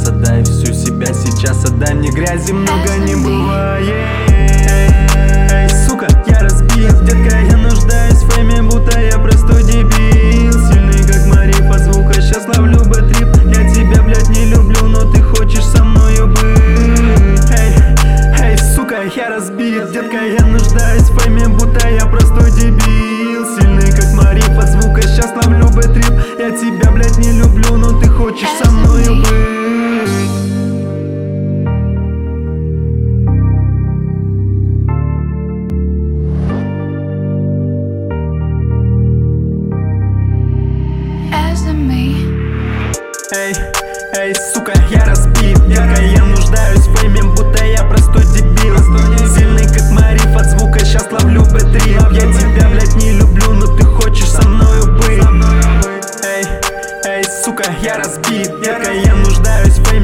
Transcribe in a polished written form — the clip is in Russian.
сейчас отдай всю себя, сейчас отдай мне грязи, много не бывает. Эй, сука, я разбит, детка, я нуждаюсь в фейме, будто я простой дебил. Сильный как Марифа звука, сейчас ловлю бэтрип. Я тебя, блядь, не люблю, но ты хочешь со мною быть. Эй, сука, я разбит, детка, я нуждаюсь в фейме, будто я простой дебил. Сильный как Марифа звука, сейчас ловлю бэтрип. Я тебя, блядь, не люблю, но ты хочешь со мною быть. Эй, сука, я разбит, детка, я нуждаюсь в фейме, будто я простой дебил. Сильный как Марифа звука, сейчас ловлю бэтрип. Я тебя, блядь, не люблю, но ты хочешь со мною быть. Эй, сука, я разбит, детка, я нуждаюсь в фейме.